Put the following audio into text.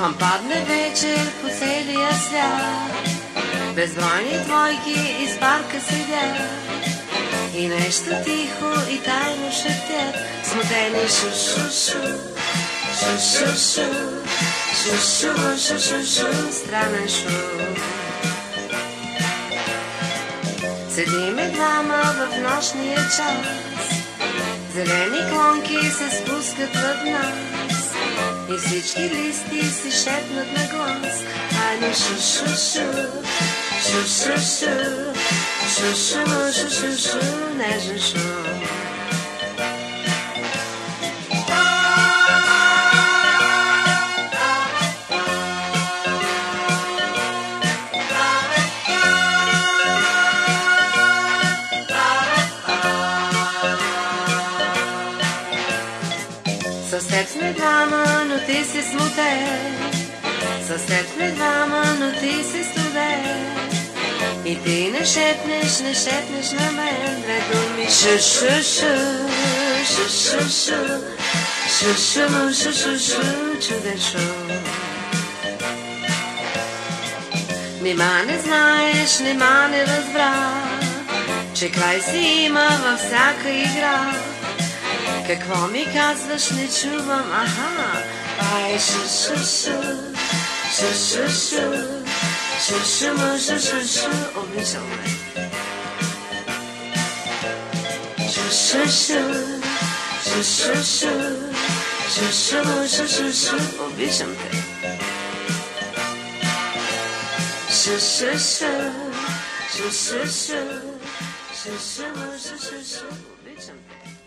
Щом падне вечер по целия свят, безбройни двойки из парка седят и нещо тихо и тайно шептят, смутени шу-шу-шу, шу-шу-шу, шу-шу-шу-шу-шу, странен шум. Седиме двама в нощния час, зелени клонки се спускат над нас и всички листи си шепнат на глас. Айде шу-шу-шу, шу-шу-шу, шу-шу-шу-шу-шу, нежен шум. Със теб сме двама, но ти си смутен. Със теб сме двама, но ти си студен. И ти не шепнеш на мен две думи. Шу-шу-шу, шу-шу-шу, шу-шу-шу-шу-шу, чуден шум. Нима не знаеш, нима не разбра, че край си има във всяка игра. Какво ми казваш, не чувам, аха, ай шу-шу-шу, шу-шу-шу, шу-шу-шу-шу-шу, обичам ме. Шу-шу-шу, шу-шу-шу, шу-шу-шу-шу-шу, обичам те. Шу-шу-шу, шу-шу-шу, шу-шу-шу-шу, обичам те.